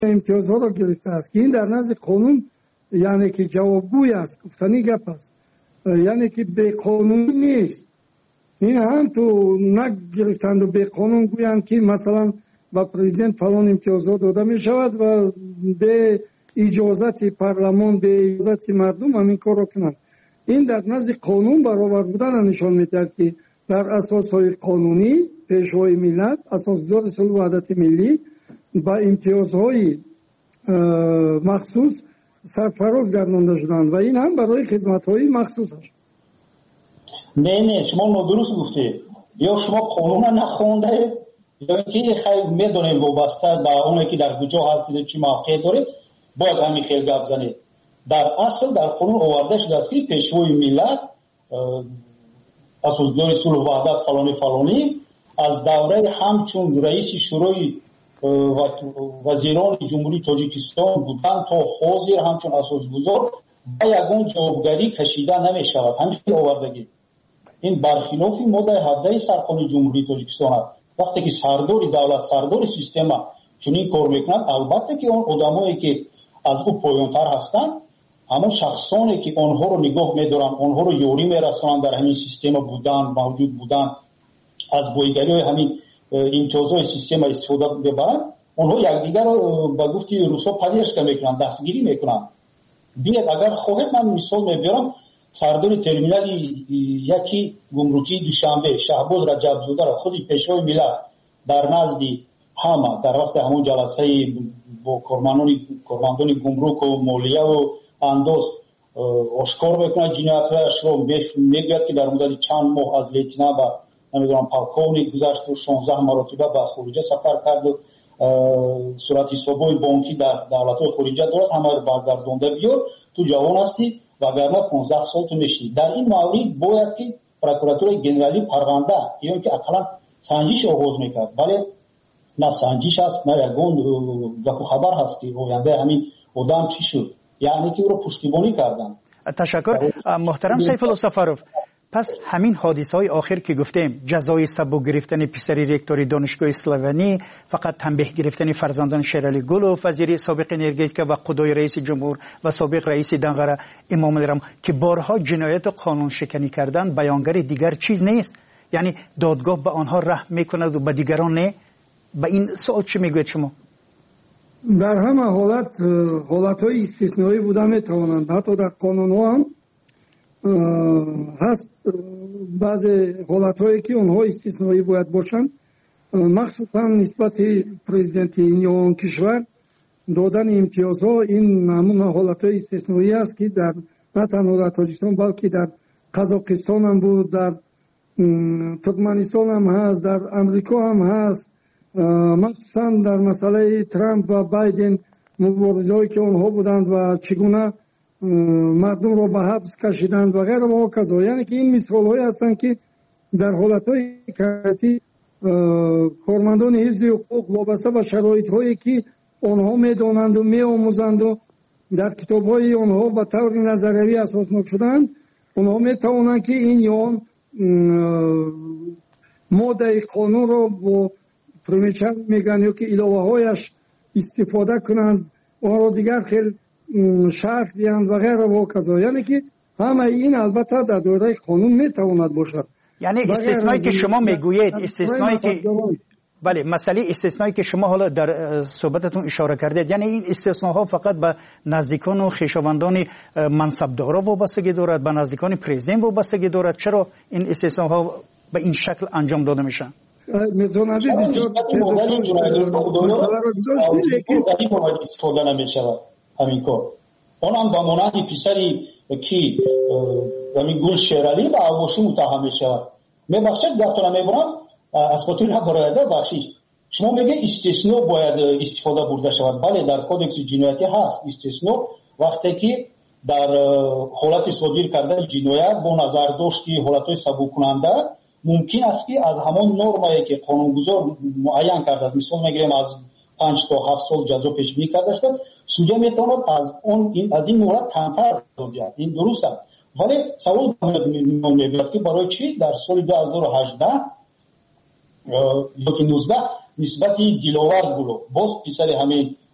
امتیازها را گرفته است که این در نزد قانون یعنی که جوابگوی است، گفتنی گپ است، یعنی که به قانون نیست. این هم تو نگرفتند و به قانون گویند که مثلا با پرزیدنت فلان امتیازات داده می شود و به اجازت پارلمان، به اجازت مردم همین کار را کنند. این در نزد قانون برابر بودن نشان میدهد که در اساسهای قانونی پیشوای ملت، اساسدار صلح و وحدت ملی با امتیازهای مخصوص سرفراز گردانده شدند و این هم برای خدمت‌های مخصوص است. نه شما نادرست گفتید، یا شما قانون نخوانده یا اینکه خیلی میدونید وابسته به اونی که در کجا هستید چی موقع دارید باید همین خیلی گپ زنید. در اصل در قانون آورده شده است که پیشوای ملت اساسدار صلح و وحدت فلانی از دوره همچون رئیس شورای وزیران جمهوری تاجیکستان بودن تا حاضر همچون اساسگذار با یگان جوابگری کشیده نمی شود. همچنین آوردگی این برخلاف ماده 17 سرقانون جمهوری تاجیکستان است. وقتی که سرداری دولت، سرداری سیستم چنین کار میکنند، البته که اون آدمایی که از او پایانتر هستند همون شخصانی که آنها رو نگاه میدارن، آنها رو یاری میرسونن در همین سیستم بودن، موجود بودن، از بایگری های همین امتیازهای سیستم استفاده ببرند، آنها یکدیگر رو به گفتی روسا پذیرش میکنن، دستگیری میکنن. بیاد اگر خواهد من مثال میبرم، سردار ترمینال یکی گمرکی دوشنبه شهباز رجبزاده را خودی پیشوای ملت در نزد همه در وقت همون جلسه با کارمندان گمرک و مالیه و انداز آشکار میکنه جنایت‌هایش رو، میگوید که در مدت چند ماه از لیتنانت به نمیدونم پالکونیک گذشت و 16 مرتبه به خارجه سفر کرد و صورت حسابای بانکی در دولت‌های خارجه دارد، همه رو برگردونده بیار، تو جوان هستی وگرنه 15 سال تو میشی. در این مورد باید که پروکراتور گنرالی پرونده یا که اقلا سنجش آغاز میکرد، ولی نه سنجش هست نه یگان گپ و خبر هست که آینده همین آدم چی شد، یعنی که او رو پشتیبانی کردن. تشکر محترم سیف الله سفروف. پس همین حادثه های آخر که گفتیم، جزای سبک گرفتن پسر رکتور دانشگاه اسلوونی، فقط تنبیه گرفتن فرزندان شیرالی گلوف، وزیر سابق انرژتیک و خدای رئیس جمهور و سابق رئیس دنقره امام الرحمن که بارها جنایت و قانون شکنی کردن، بیانگر دیگر چیز نیست؟ یعنی دادگاه به آنها رحم میکند و به دیگران نه؟ به این سوال چی میگوید شما؟ در همه حالتهای استثنایی بوده میتوانند، حتی در قانون ها هم هست بعضی حالتهایی که اونها استثنایی باید باشند، مخصوصا نسبت پرزیدنت این کشور دادن امتیازها. این همون حالتهای استثنایی است که در نه تنها در تاجیکستان بلکه در قزاقستان هم بود، در ترکمنستان هم هست، در امریکا هم هست. مخصوصا در مسئله ترامپ و بایدن مبارزه‌ای که اونها بودند و چگونه مردم رو به حبس کشیدند و غیره و کذا. یعنی که این مثال‌هایی هستند که در حالت‌های کارتی کارمندان حفظ حقوق وابسته به شرایط‌هایی که آنها می‌دانند و می‌آموزند و در کتاب‌های آنها به طور نظریه‌ای اساسناک شدند، آنها می‌توانند که این یا ماده قانون رو با پرمیچر میگن یا که علاوه‌هایش استفاده کنند، آن را دیگر خیلی شرح دیند و غیره و کذا. یعنی که همه این البته در دایره قانون میتواند باشد. یعنی استثنایی که شما میگویید، استثنایی که بله، مسئله استثنایی که شما حالا در صحبتتون اشاره کردید، یعنی این استثناها فقط به نزدیکان و خویشاوندان منصبدارا وابستگی دارد، به نزدیکان پرزیدنت وابستگی دارد؟ چرا این استثناها به این شکل انجام داده میشن؟ میتونم بسیار استفاده نمیشود همین کار. اونم با مانند پسری که همین گل شیرالی به اواشی متهم میشود. میبخشید گفتم میبرم از خاطر برایده بخشید. شما میگه استثناء باید استفاده برده شود. بله، در کودکس جنایتی هست استثناء، وقتی که در حالت صادر کردن جنایت با نظر داشتی حالتهای سبک کننده ممکن است که از همان نرمایی که قانونگذار معین کرده است، مثال میگیریم از 5 تا 7 سال جزا پیش بینی کرده است، سودیا میتواند از این مورد کمتر بیاد. این درست است، ولی سوال میاد که برای چی در سال 2018 یا 19 نسبت دلاور گلو باز پسر همین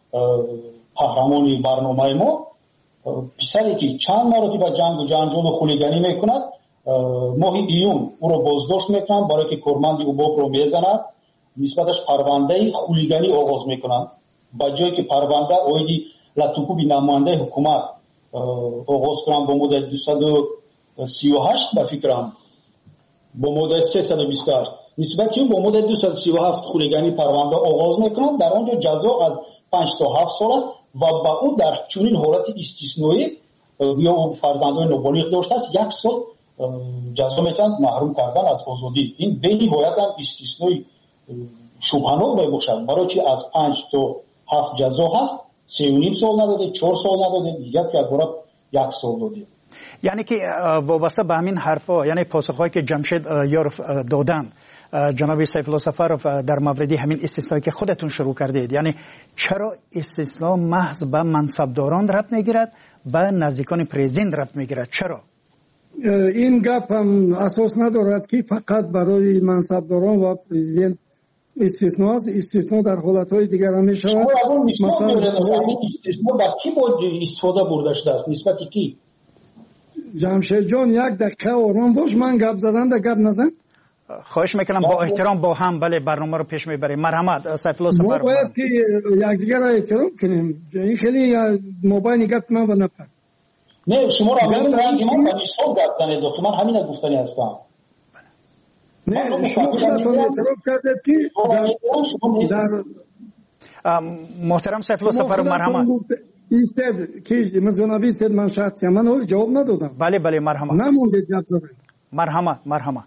قهرمانی برنامه ما، پسری که چند مرتبه جنگ و جنجال و خلیگانی میکند، ماه ایون او رو بازداشت میکنند برای که کارمند اوباب رو میزند، نسبتش پرونده خلیگانی آغاز میکنند. با جایی که پرونده اویدی لطوکوبی نماینده حکومت آغاز کنند با مدت 238 به فکرم با مدت 328 نسبتی با مدت 237 خلیگانی پرونده آغاز میکنند. در آنجا جزا از 5 تا 7 سال است و با او در چنین حالت استثنایی یا فرزندان نابالغ داشته است 1 سال جزا میتوند محروم کردن از آزادی. این به نهایت هم استثنایی شبهناک میباشد، برای چی از 5 تا 7 جزا هست 3.5 سال نداده، 4 سال نداده، یک بار 1 سال داده. یعنی که وابسته به همین حرفا، یعنی پاسخهایی که جمشید یاروف دادن جناب سیف الله سفروف در مورد همین استثنایی که خودتون شروع کردید، یعنی چرا استثنا محض به منصبداران ربط میگیرد، به نزدیکان پرزیدنت ربط میگیرد؟ چرا؟ این گپ هم اساس ندارد که فقط برای منصبداران و پرزیدنت استثنا است. استثنا در حالتهای دیگر هم میشود. مثلا استثنا با کی باید استفاده برده شده است؟ نسبتی کی؟ جمشید جان یک دقیقه آرام باش، من گپ زدن در گپ نزن. خواهش میکنم با احترام با هم بله برنامه رو پیش میبریم. مرحمت سیف الله سفروف. ما باید که یکدیگر را احترام کنیم. این خیلی موبایل نگاه من و نپر. نه شما را میگم من با نیستم گفتنی دکتر، من همین گفتنی هستم. نه شما خودتون اعتراف کردید که در محترم سیف الله سفروف مرحمت ایستد که مزونابی سید من شرط من اول جواب ندادم. بله بله مرحمت. نمونده گپ زدن. مرحمت.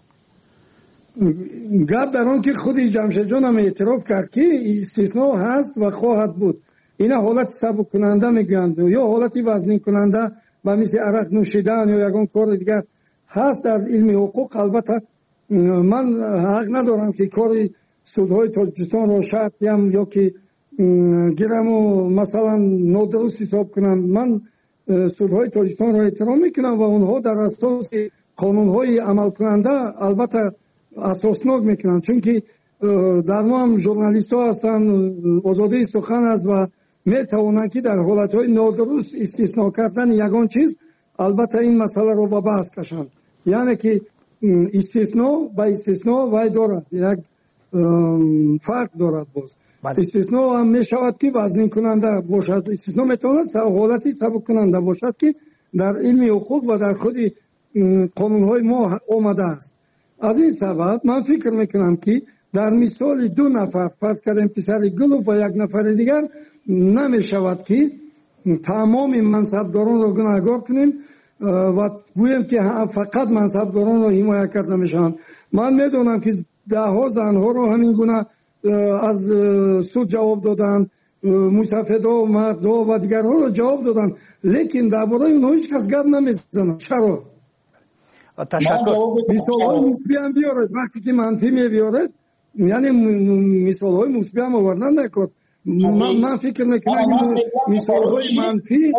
گپ در آن که خودی جمشید جان هم اعتراف کرد که استثناء هست و خواهد بود. اینا حالت سبک کننده میگویند یا حالتی وزنی کننده و مثل عرق نوشیدن یا یگان کار دیگر هست در علم حقوق. البته من حق ندارم که کار سودهای تاجیکستان رو شرط یا که گیرم و مثلا نادرست حساب کنم. من سودهای تاجیکستان رو احترام میکنم و اونها در اساس قانونهای عمل کننده البته اساسناک میکنن، چون که در ما هم ژورنالیست ها هستن، آزادی سخن است و میتوانند که در حالتهای نادرست استثناء کردن یگان چیز البته این مسئله رو به بحث کشند. یعنی که استثناء با استثناء وای دارد، یک فرق دارد. باز استثناء هم میشود که وزنی کننده باشد، استثناء میتواند حالتی سبک کننده باشد که در علم حقوق و در خود قانونهای ما آمده است. از این سبب من فکر میکنم که در مثال 2 نفر فرض کردیم پسر گلوف و یک نفر دیگر نمیشود که تمام منصبداران را گناهکار کنیم و گوییم که فقط منصبداران را حمایت کرده میشن. من میدونم که 10 زنها را همین گونه از سود جواب دادن، مصفدا و مردا و دیگرها را جواب دادن، لیکن درباره اونها هیچ کس گپ نمیزنه. چرا؟ تشکر. مثالهای مثبت هم بیارد، وقتی که منفی میبیارد یعنی مثالهای مثبت هم آوردن نکرد. من فکر میکنم مثالهای منفی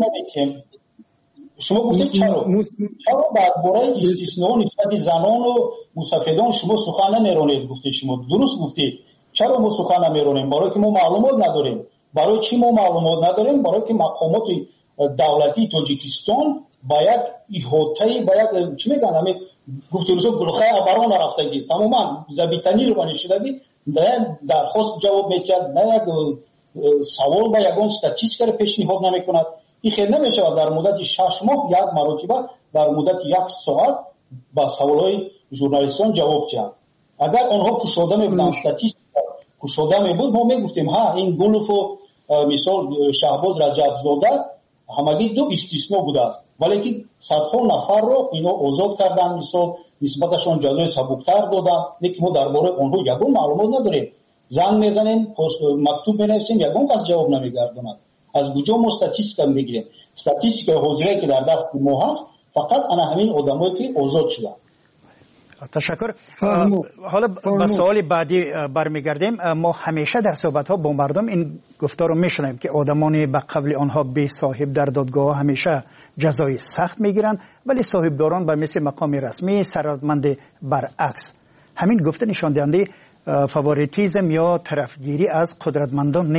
شما گفتید چرا درباره استثناء نسبت زنان و مصفدان شما سخن نمیرانید؟ گفتید شما درست گفتید. چرا ما سخن نمیرانیم؟ برای که ما معلومات نداریم. برای چی ما معلومات نداریم؟ برای که مقامات دولتی تاجیکستان باید احاطه باید چی میگن همین گفته روزا گلخه ابران رفتگی تماما زبیتنی رو بنشیدگی نه درخواست جواب میکرد، نه یک سوال با یگان استاتیستیک رو پیشنهاد نمیکند. این خیلی نمیشه در مدت 6 ماه یک مرتبه در مدت 1 ساعت با سوالهای ژورنالیستان جواب دهند. اگر آنها کشاده میبودن استاتیستیک کشاده میبود ما میگفتیم ها این گلوف و مثال شهباز رجب زاده همگی 2 استثناء بوده است، ولی که صدها نفر رو اینا آزاد کردن، مثال نسبتشون جزای سبکتر دادن. لیکن ما درباره اونها یگان معلومات نداریم. زنگ میزنیم، مکتوب مینویسیم، یگان کس جواب نمیگرداند. از کجا ما استاتیستیک میگیریم؟ استاتیستیک حاضره که در دست ما هست فقط انا همین آدمایی که آزاد شدن. تشکر. حالا به سوال بعدی برمیگردیم. ما همیشه در صحبت ها با مردم این گفتار رو میشنویم که آدمانی به قبل آنها بی صاحب در دادگاه همیشه جزای سخت میگیرن، ولی صاحبداران به مثل مقام رسمی سرمند برعکس. همین گفته نشان دهنده فاوریتیزم یا طرفگیری از قدرتمندان نیست؟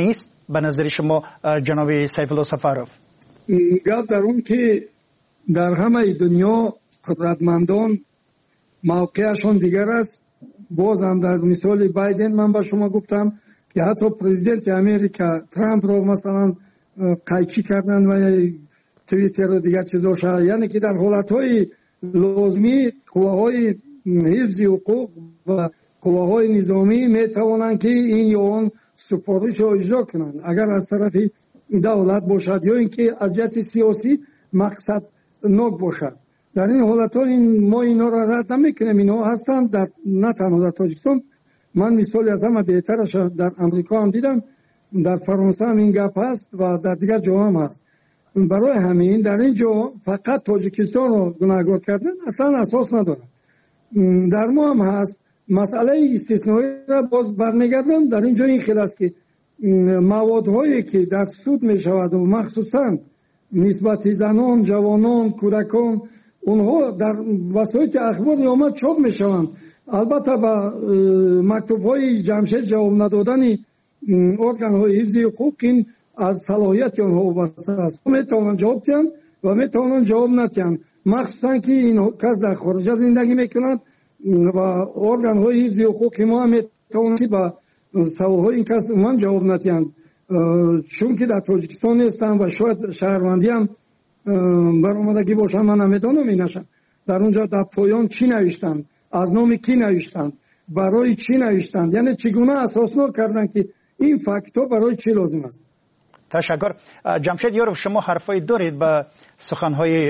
به نظر شما جناب سیف الله سفرов؟ گپ در اون که در همه دنیا قدرتمندان موقعشون دیگر است. باز هم در مثال بایدن من با شما گفتم که حتی پرزیدنت امریکا ترامپ رو مثلا قیچی کردن و توییتر و دیگر چیزا شد. یعنی که در حالتهای لازمی قواهای حفظ حقوق و قواهای نظامی میتوانند که این یا آن سفارش را اجرا کنند اگر از طرف دولت باشد یا اینکه از جهت سیاسی مقصد ناک باشد. در این حالت ما اینا را رد نمیکنیم. اینا هستند در نه تنها در تاجیکستان. من مثالی از همه بهترش در امریکا هم دیدم، در فرانسه هم این گپ هست و در دیگر جا هم هست. برای همین در اینجا فقط تاجیکستان رو گناهکار کردن اصلا اساس نداره. در ما هم هست مسئله استثنایی را باز برمیگردم. در اینجا این خیلی است که موادهایی که در سود می شود و مخصوصا نسبت زنان، جوانان، کودکان اونها در وسایل اخبار آمد چاپ می شوند. البته با مکتوب های جمشید جواب ندادن ارگان های حفظ حقوق این از صلاحیت آنها وابسته است. می توانند جواب دهند و می توانند جواب ندهند، مخصوصا که این کس در خارج زندگی میکنند و ارگان های حفظ حقوق ما هم می توانند که با سوال های این کس من جواب ندهند، چون که در تاجیکستان هستم و شاید شهروندی هم برآمدگی باشم من نمیدانم اینشم. در اونجا در پایان چی نوشتند، از نام کی نوشتند، برای چی نوشتند، یعنی چگونه اساسنامه کردند که این فکت‌ها برای چی لازم است. تشکر. جمشید یاروف، شما حرفای دارید به سخنهای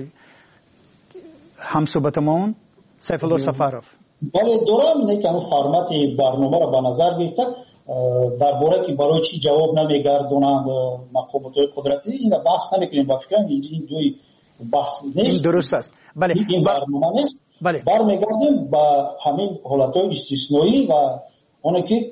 همصحبتمان سیف الله سفرов؟ بله دارم. نه که فرمت برنامه را به نظر گرفتم درباره که برای چی جواب نمیگردونند مقامات قدرتی این بحث نمیکنیم. با فکرم این دوی بحث نیست. این درست است. بله این برنامه نیست. بله برمیگردیم با همین حالتهای استثنایی و اون که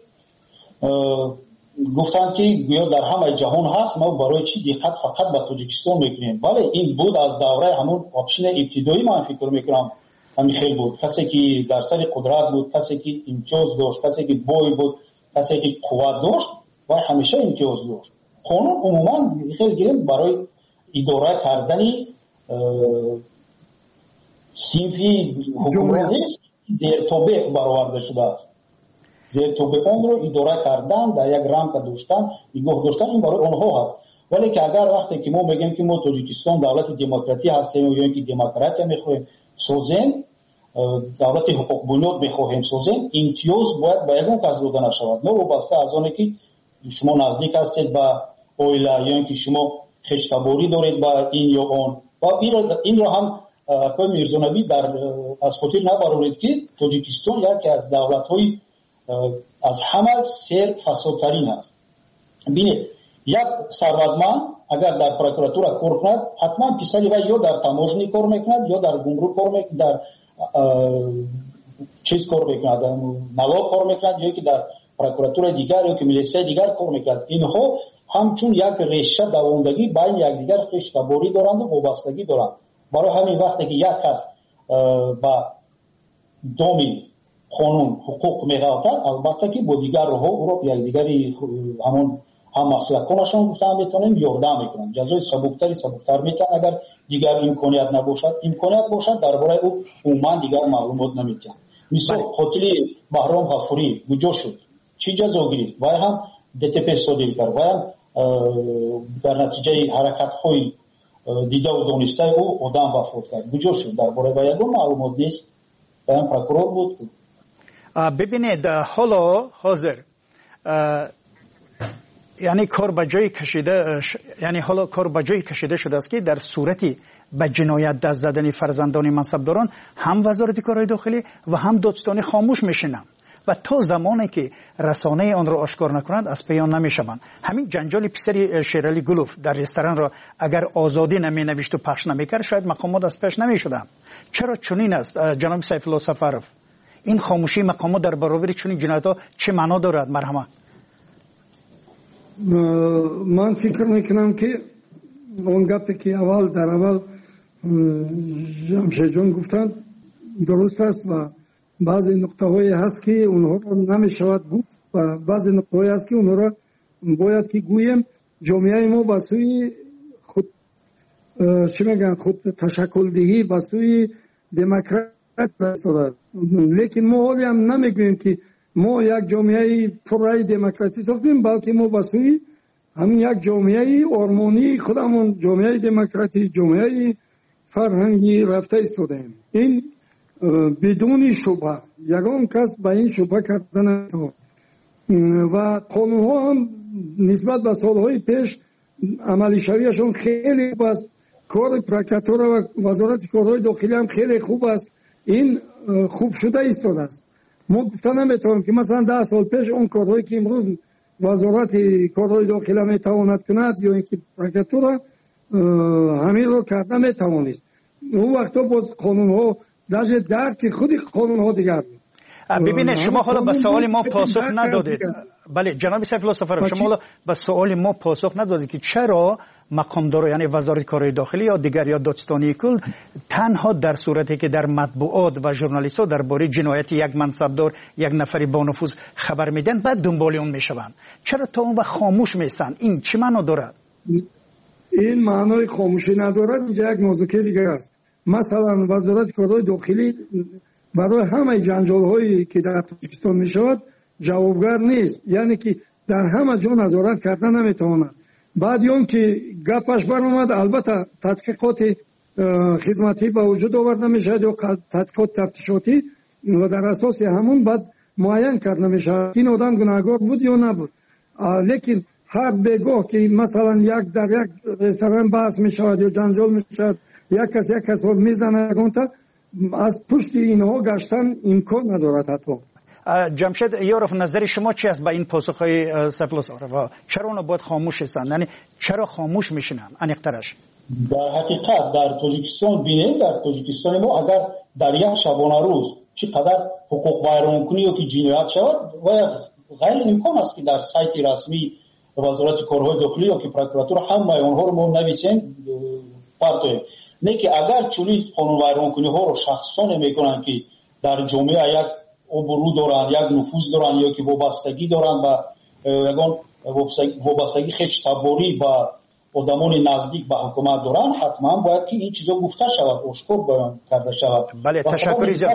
گفتن که گویا در همه جهان هست، ما برای چی دقت فقط به تاجیکستان میکنیم. بله این بود از دوره همون آپشن ابتدایی. من فکر میکنم همین خیلی بود. کسی که در سر قدرت بود، کسی که امتیاز داشت، کسی که بوی بود، کسی که قوت داشت و همیشه امتیاز داشت. قانون عموما خیلی گرم برای اداره کردن صنفی حکومتی زیرتوبه برآورده شده است. زیرتوبه اون رو اداره کردن، در یک رمق داشتن، نگاه داشتن، این برای اونها هست. ولی که اگر وقتی که ما میگیم که ما تاجیکستان دولت دموکراتی هستیم یا اینکه دموکراتی میخوایم سازیم، دولت حقوق بنیاد میخواهیم سازیم، امتیاز باید به یگان کس داده نشود. نه وابسته از آنه که شما نزدیک هستید به اویله یا اینکه شما خشتباری دارید با این یا آن. و این را هم که میرزانبی در از خاطر نبرورید که تاجیکستان یکی از دولت‌های از همه سر فسادترین است. ببینید یک ثروتمند اگر در پروکراتورا کار کند حتما پسری و یا در تاموژنی کار میکند یا در گمرک کار میکند، در چیز کار میکند، ملاک کار میکند یا که در پروکراتورا دیگر یا که میلیسای دیگر کار میکند. اینها همچون یک ریشه دوامدگی بین یکدیگر خشتباری دارند و وابستگی دارند. برای همین وقتی که یک کس با دامی قانون حقوق میغلطد، البته که با دیگر ها او را یکدیگری همون هم مسلکانشان گفتن میتونیم یاردم میکنن. جزای سبکتر میتونن اگر دیگر امکانیت نباشد. امکانیت باشد درباره او عموما دیگر معلومات نمیتونن. مثال قاتل بهرام غفوری کجا شد؟ چی جزا گرفت؟ و هم DTP صادر کرد و هم در نتیجه حرکت های دیده و دانسته او آدم وفات کرد. کجا شد؟ درباره و یگان معلومات نیست. و هم پروکورور بود. ببینید حالا حاضر یعنی کار به جای کشیده شده است که در صورتی به جنایت دست زدن فرزندان منصبداران هم وزارت کارهای داخلی و هم دادستانی خاموش میشینند و تا زمانی که رسانه آن را آشکار نکنند از پیان نمیشوند. همین جنجال پسر شیرعلی گلوف در رستوران را اگر آزادی نمی نوشت و پخش نمیکرد شاید مقامات از پیش نمیشدند. چرا چنین است جناب سیف الله سفرов؟ این خاموشی مقامات در برابر چنین جنایت‌ها چه معنا دارد؟ مرحمت. من فکر میکنم که اون گپی که در اول جمشید جان گفتن درست است و بعضی نقطه هایی هست که اونها رو نمیشود گفت و بعضی نقطه هایی هست که اونها رو باید که گویم جامعه ما به سوی خود چی میگن خود تشکل دهی به سوی دموکرات رسیده. لیکن ما حالی هم نمیگوییم که ما یک جامعه پررای دموکراتی ساختیم، بلکه ما به سوی همین یک جامعه آرمانی خودمون، جامعه دموکراتی، جامعه فرهنگی رفته ایستادیم. این بدون شبهه، یگان کس به این شبهه کردن نمیتونه. و قانون ها هم نسبت به سالهای پیش عملی شویشون خیلی خوب است. کار پروکراتور و وزارت کارهای داخلی هم خیلی خوب است. این خوب شده ایستاده است. ما گفته نمیتونیم که مثلا 10 سال پیش اون کارهایی که امروز وزارت کارهای داخلی میتواند کند یا اینکه پروکراتور همین رو کرده میتوانست. اون وقتا باز قانون ها درک خود قانون ها دیگر بود. ببینید شما حالا به سوال ما پاسخ ندادید. بله جناب سیف الله صفرов، شما حالا به سوال ما پاسخ ندادید که چرا مقامدار یعنی وزارت کارهای داخلی یا دیگر یا دادستانی کل تنها در صورتی که در مطبوعات و ژورنالیست‌ها درباره جنایت یک منصبدار یک نفری با نفوذ خبر میدن بعد دنبال اون میشوند، چرا تا اون وقت خاموش میسن؟ این چه معنا دارد؟ این معنای خاموشی ندارد. اینجا یک موضوع دیگه است. مثلا وزارت کارهای داخلی برای همه جنجال‌هایی که در تاجیکستان میشود جوابگر نیست، یعنی که در همه جا نظارت کردن نمیتواند. بعد اون که گپش برآمد البته تحقیقات خدمتی به وجود آورده میشد یا تحقیقات تفتیشاتی و در اساس همون بعد معین کرده میشد این آدم گناهکار بود یا نبود. لیکن هر بگاه که مثلا یک در یک رستوران بحث میشود یا جنجال میشود، یک کس رو میزنه گونتا، از پشت اینها گشتن امکان ندارد. حتی جمشید یاروف، نظر شما چی است به این پاسخهای سیف الله صفرov؟ چرا اونا باید خاموش هستند؟ یعنی چرا خاموش میشنن؟ انیقترش در حقیقت در تاجیکستان بینیم، در تاجیکستان ما اگر در یک شبانه روز چقدر حقوق ویرانکنی یا که جنایت شود و غیر امکان است که در سایت رسمی وزارت کارهای داخلی یا که پروکراتور همه اونها رو ما نویسیم پارتویم. نه که اگر چنین قانون ویرانکنی ها رو شخصانه میکنن که در جامعه یک ابرو دارن، یک نفوذ دارن یا که وابستگی دارن و یگان وابستگی خیش تباری با آدمان نزدیک به حکومت دارن، حتما باید که این چیزا گفته شود، آشکار بیان کرده شود. بله تشکر زیاد.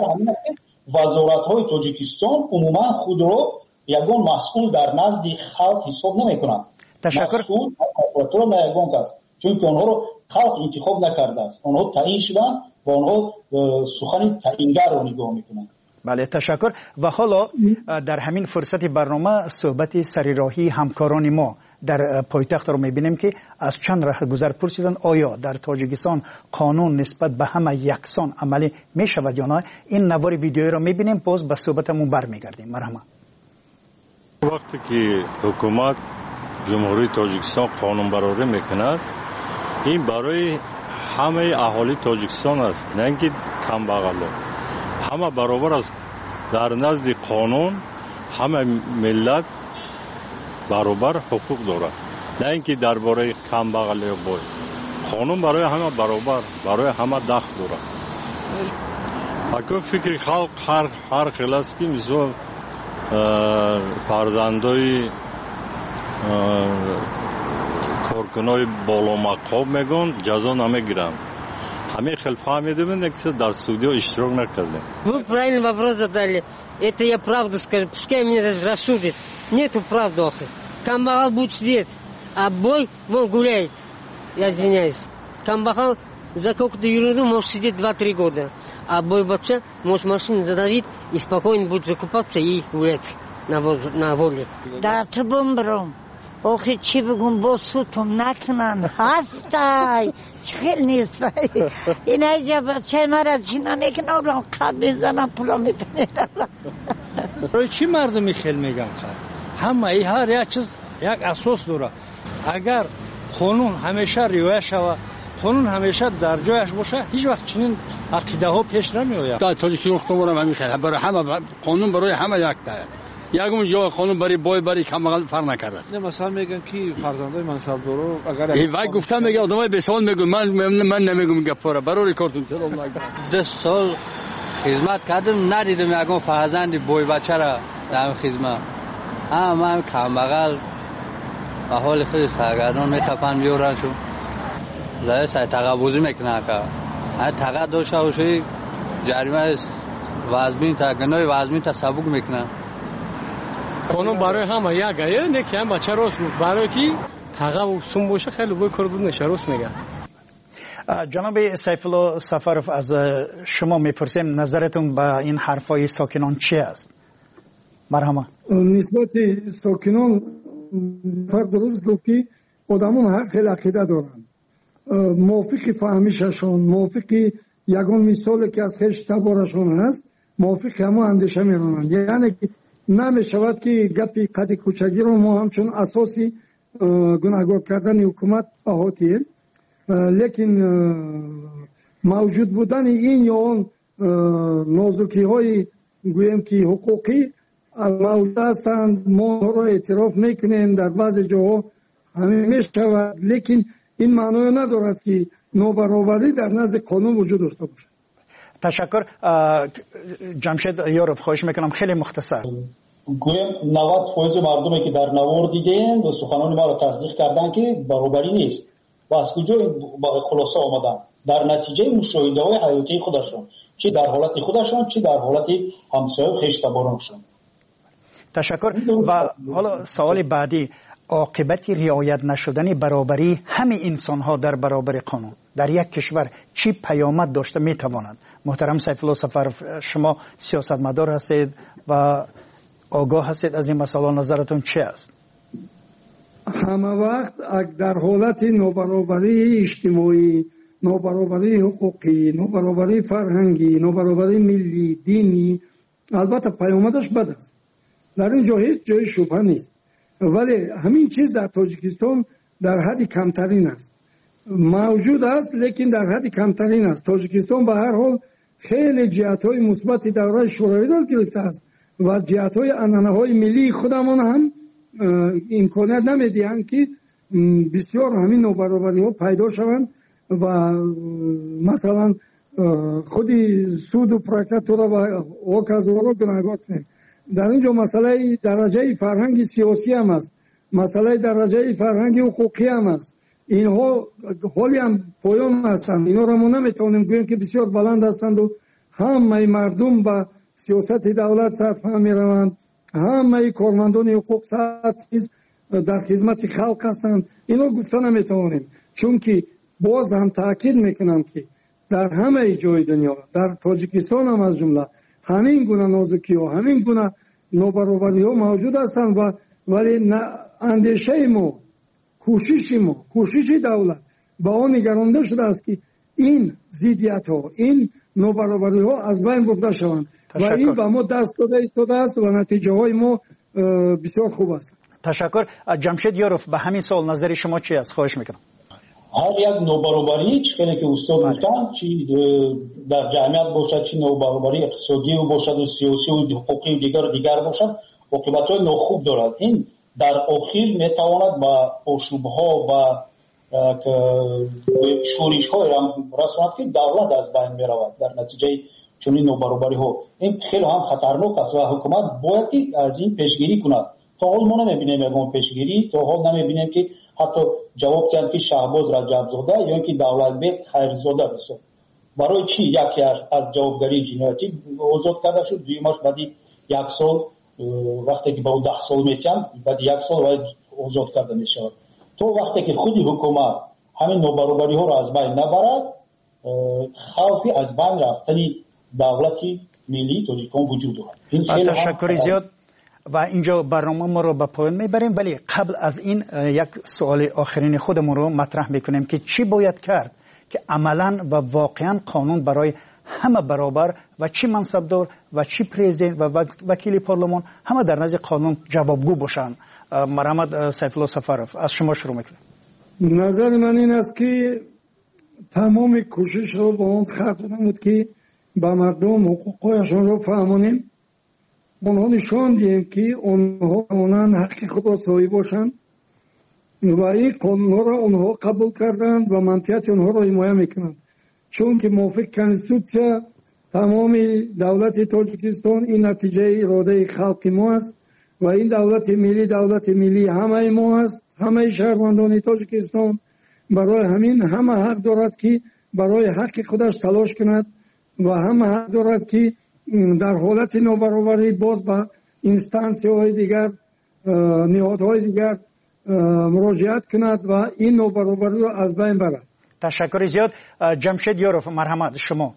وزارت های تاجیکستان عموما خود رو یگان مسئول در نزد خلق حساب نمیکنن. تشکر. مسئول پروکراتور نه یگان کس، چون که اونها رو خلق انتخاب نکرده است، اونها تعیین شدن و اونها سخن تعیینگر رو نگاه میکنن. بله تشکر. و حالا در همین فرصت برنامه صحبت سریراهی همکاران ما در پایتخت رو میبینیم که از چند راه گذر پرسیدن آیا در تاجیکستان قانون نسبت به همه یکسان عملی میشود یا نه. این نوار ویدیویی رو میبینیم، باز به صحبتمون برمیگردیم. مرحبا. وقتی که حکومت جمهوری تاجیکستان قانون برآورده میکند، این برای همه اهالی تاجیکستان است، نه اینکه کم بغلا. همه برابر است در نزد قانون، همه ملت برابر حقوق دارد، نه اینکه درباره کم بغل یا بای. قانون برای همه برابر، برای همه دخل دارد. اگر فکر خلق هر خیلی است که مثل فرزندای کارکنای بالا مقام میگن جزا نمیگیرن. همه خیلی فهمیده بودن که در судье اشتراک نکردن. Вы правильный вопрос задали. Это я правду скажу. Пускай меня даже рассудит. Нету правды, охи. Камбахал будет свет, а бой вон гуляет. Я извиняюсь. Камбахал за какую-то ерунду может сидеть 2-3 года. А бой вообще может машину задавить и спокойно будет закупаться и гулять на воле. Да, ты бомбром. آخه چی بگم با سوتم نکنن هستای چخیل نیست این ایجا بچه مرا چینا نکنن را قب بزنم پلا میتونیدم برای چی مردمی خیل میگن خواهد همه ای هر یک چیز یک اساس داره. اگر قانون همیشه رعایت شود، قانون همیشه در جایش باشه، هیچ وقت چنین عقیده ها پیش نمی آید. در تاجیکستان خودم همین خیلی برای همه قانون برای همه یک تایه. یکم جای قانون برای بای برای کمال فرق نکرده. نه مثلا میگن که فرزندای منصبدارا اگر وای گفتم میگه آدمای به سوال میگن من نمیگم گپاره برای کارتون چرا 2 سال خدمت کردم ندیدم یکم فرزند بای بچه را در خدمت. من کم بغل احوال خیلی سرگردان میتپن بیارنشون زای سای تقابوزی میکنن که هر تقا داشته باشی جریمه وزمین تا گناه وزمین تا سبک میکنن. قانون برای همه یکه نه که هم بچه راست برای کی تقا و سون باشه خیلی باید کار بود نشه راست میگه. جناب سیف الله سفرов از شما میپرسیم نظرتون به این حرفای ساکنان چی است؟ مرحبا. نسبت ساکنان فرد درست گفت که آدمون هر خیلی عقیده دارن، موافق فهمیششون، موافق یگان مثالی که از خیش تبارشون هست موافق همه اندیشه میرونن. یعنی نمیشود که گپی قد کوچگی رو ما همچون اساسی گناهکار کردن حکومت احاطه، لیکن موجود بودن این یا اون نازکی های گویم که حقوقی موجود هستند، ما را اعتراف میکنیم، در بعض جاها همین میشود، لیکن این معنی ندارد که نابرابری در نزد قانون وجود داشته باشد. تشکر. جمشید یاروف خواهش میکنم خیلی مختصر. گویم 90% مردمی که در نوار دیدن و سخنان ما را تصدیق کردن که برابری نیست و از کجا با خلاصه آمدن در نتیجه مشاهده های حیاتی خودشون، چه در حالت خودشون چه در حالت همسایه و خیشتبارانشون. تشکر. و حالا سوال بعدی، عاقبت رعایت نشدن برابری همه انسان ها در برابر قانون در یک کشور چی پیامد داشته میتواند؟ محترم سیف الله سفرов، شما سیاستمدار هستید و آگاه هستید از این مسئله، نظرتون چی است؟ همه وقت در حالت نابرابری اجتماعی، نابرابری حقوقی، نابرابری فرهنگی، نابرابری ملی، دینی، البته پیامدش بد است، در این هیچ جای شبهه نیست، ولی همین چیز در تاجیکستان در حد کمترین است، موجود است لیکن در حد کمترین است. تاجیکستان به هر حال خیلی جهت‌های مثبت دوره شوروی را گرفته است و جهت‌های عنعنه‌های ملی خودمان هم امکانیت نمیدهند که بسیار همین نابرابری‌ها پیدا شوند و مثلا خودی سود و پراکتورا و اوکازورا را گناهکار کنند. در اینجا مسئله درجه فرهنگ سیاسی هم است، مسئله درجه فرهنگ حقوقی هم است، اینها حالی هم پایان هستند، اینا را ما نمیتونیم گوییم که بسیار بلند هستند و همه مردم به سیاست دولت صرف میروند، همه کارمندان حقوق در خدمت خلق هستند، اینا گفته نمیتونیم، چون که باز هم تاکید میکنم که در همه جای دنیا، در تاجیکستان هم از جمله همین گونه نازکی ها، همین گونه نابرابری ها موجود هستند و ولی اندیشه ما، کوشش دولت با آن نگرانده شده است که این ضدیت ها، این نابرابری ها از بین برده شوند و این به ما دست داده است و نتیجه های ما بسیار خوب است. تشکر. جمشید یاروف، به همین سوال نظر شما چی است؟ خواهش میکنم. هر یک نابرابری چه که استاد گفتن، چی در جمعیت باشد، چی نابرابری اقتصادی باشد و سیاسی و حقوقی و دیگر باشد، عاقبت‌های ناخوب دارد. این در آخر میتواند با آشوب‌ها و شورش‌های رساند که دولت از بین میرود در نتیجه چنین نابرابری‌ها. این خیلی هم خطرناک است و حکومت باید که از این پیشگیری کند. تا حال ما نمی‌بینیم اون پیشگیری، تا حال نمی‌بینیم که حتی جواب داد که شهباز رجب زاده یا اینکه دولت بیگ خیرزاده بسید برای چی یکی از جوابگری جنایتی آزاد کرده شد، دویمش بعد یک سال وقتی که با 10 سال میتن بعد یک سال باید آزاد کرده میشه. تو وقتی که خودی حکومت همین نابرابری ها را از بین نبرد، خوفی از بین رفتنی دولتی ملی تاجیکستان وجود دارد. تشکر زیاد. و اینجا برنامه ما رو به پایان میبریم، ولی قبل از این یک سوال آخرین خودمون رو مطرح میکنیم که چی باید کرد که عملا و واقعا قانون برای همه برابر و چی منصبدار و چی پرزیدنت و وکیل پارلمان همه در نزد قانون جوابگو باشن. مرحمت سیف الله سفرov، از شما شروع میکنیم. نظر من این است که تمام کوشش رو با اون خط نمود که با مردم حقوقشون رو فهمونیم، اونها نشان دیم که اونها اونان حق خود را صاحب باشند و این قانون را اونها قبول کردند و منطقیت اونها را حمایت میکنند، چون که موافق کنستیتوسیا تمام دولت تاجیکستان این نتیجه اراده خلق ما است و این دولت ملی همه ما است، همه شهروندان تاجیکستان. برای همین همه حق دارد که برای حق خودش تلاش کند و همه حق دارد که در حالت نابرابری باز به اینستانسی‌های دیگر، نهادهای دیگر مراجعت کند و این نابرابری را از بین برد. تشکر زیاد. جمشید یاروف، مرحمت شما.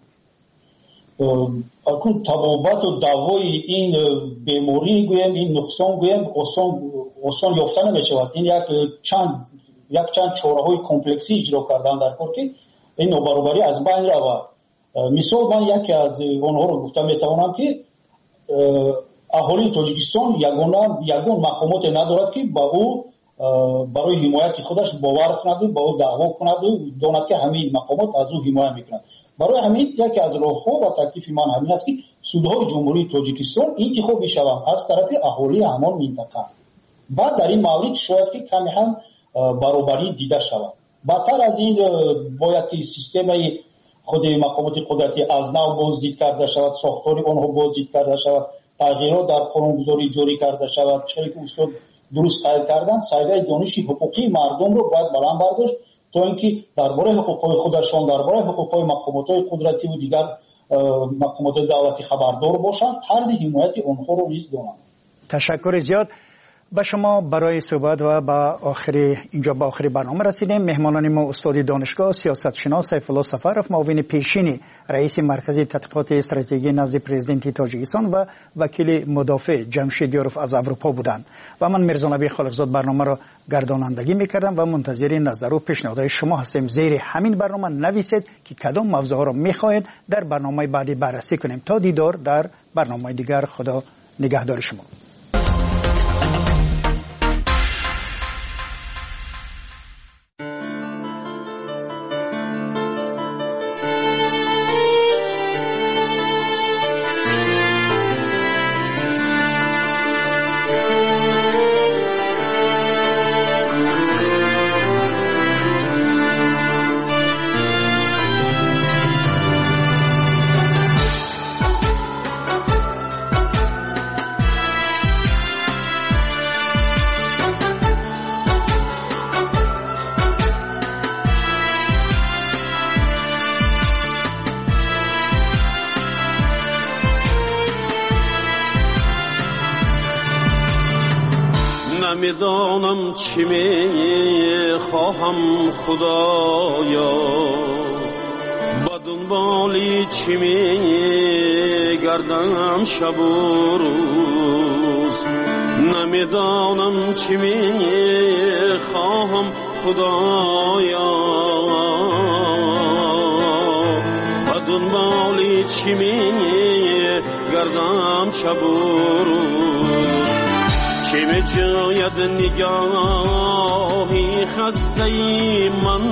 اکنون تبابت و دوای این بیماری گویم، این نقصان گویم آسان یافته نمیشود. این یک چند چاره‌های کمپلکسی اجرا کردن در کار که این نابرابری از بین رود. مثال من یکی از آنها رو گفتم میتوانم که اهالی تاجیکستان یگان مقامات ندارد که با او برای حمایت خودش باور کند و با او دعوا کند و داند که همین مقامات از او حمایت میکنند. برای همین یکی از راه‌ها و تکلیف من همین است که سودهای جمهوری تاجیکستان انتخاب می‌شوند از طرف اهالی همان منطقه. بعد در این مورد شاید که کمی هم برابری دیده شود. بدتر از این باید که سیستم خود مقامات قدرتی از نو بازدید کرده شود، ساختار آنها بازدید کرده شود، تغییرات در قانونگذاری جاری کرده شود. چه که اصول درست قائل کردن، سایه دانش حقوقی مردم رو باید بلند برداشت تا اینکه درباره حقوقهای خودشان، درباره حقوقهای مقامات قدرتی و دیگر مقامات دولتی خبردار باشند، طرز حمایت آنها رو نیز دانند. تشکر زیاد. به شما برای صحبت و به آخر برنامه رسیدیم. مهمانان ما استاد دانشگاه سیاست شناس سیف الله صفروف، معاون پیشین رئیس مرکز تحقیقات استراتژیکی نزد پرزیدنت تاجیکستان و وکیل مدافع جمشید یاروف از اروپا بودند و من میرزا نبی خالقزاد برنامه را گردانندگی میکردم و منتظر نظر و پیشنهادهای شما هستیم. زیر همین برنامه نویسید که کدام موضوع را میخواهید در برنامه بعدی بررسی کنیم. تا دیدار در برنامه دیگر. خدا نگهدار شما. نمیدانم چی میخواهم خدایا، با دنبالی چی میگردم شب و روز. نمیدانم چی میخواهم خدایا، با دنبالی چی میگردم شب و روز. چه می جاید نگاهی خسته من،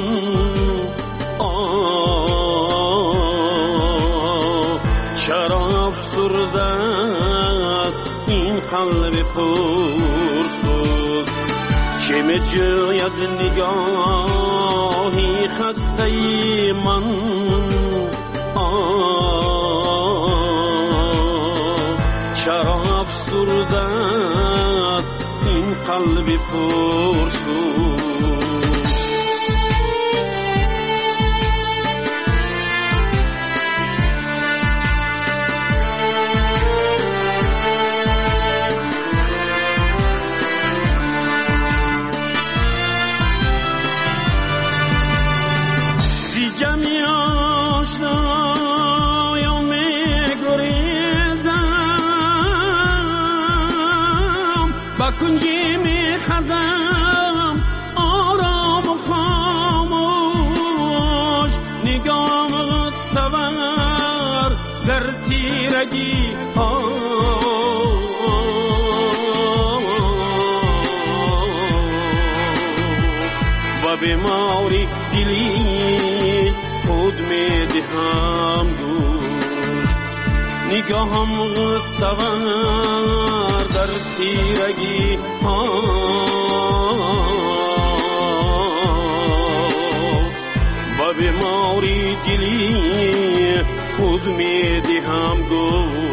چرا افسرده است این قلب پرسوز. چه می جاید نگاهی خسته من، چرا افسرده این قلب پرسوز. زی جمعی آشنایا می گریزم، با کنجی می خزم آرام و خاموش. نگام تور در تیرگی و بیماری دلی خود می دهم گوش. نگاهم تور در تیرگی و بیماری دلی خود می دهم گوش.